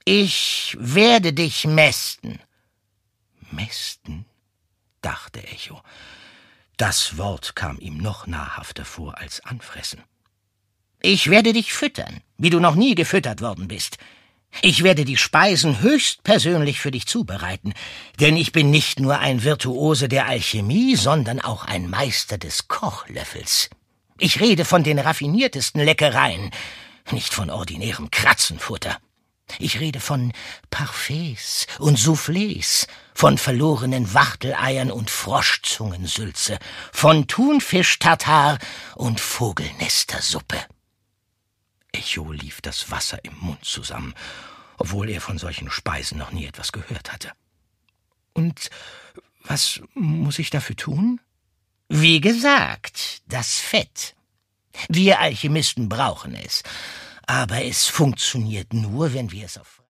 Ich werde dich mästen. Mästen? Dachte Echo. Das Wort kam ihm noch nahrhafter vor als anfressen. Ich werde dich füttern, wie du noch nie gefüttert worden bist. Ich werde die Speisen höchstpersönlich für dich zubereiten, denn ich bin nicht nur ein Virtuose der Alchemie, sondern auch ein Meister des Kochlöffels. Ich rede von den raffiniertesten Leckereien, nicht von ordinärem Kratzenfutter. Ich rede von Parfaits und Soufflés, von verlorenen Wachteleiern und Froschzungensülze, von Thunfisch-Tartar und Vogelnestersuppe. Echo lief das Wasser im Mund zusammen, obwohl er von solchen Speisen noch nie etwas gehört hatte. Und was muss ich dafür tun? Wie gesagt, das Fett. Wir Alchemisten brauchen es, aber es funktioniert nur, wenn wir es auf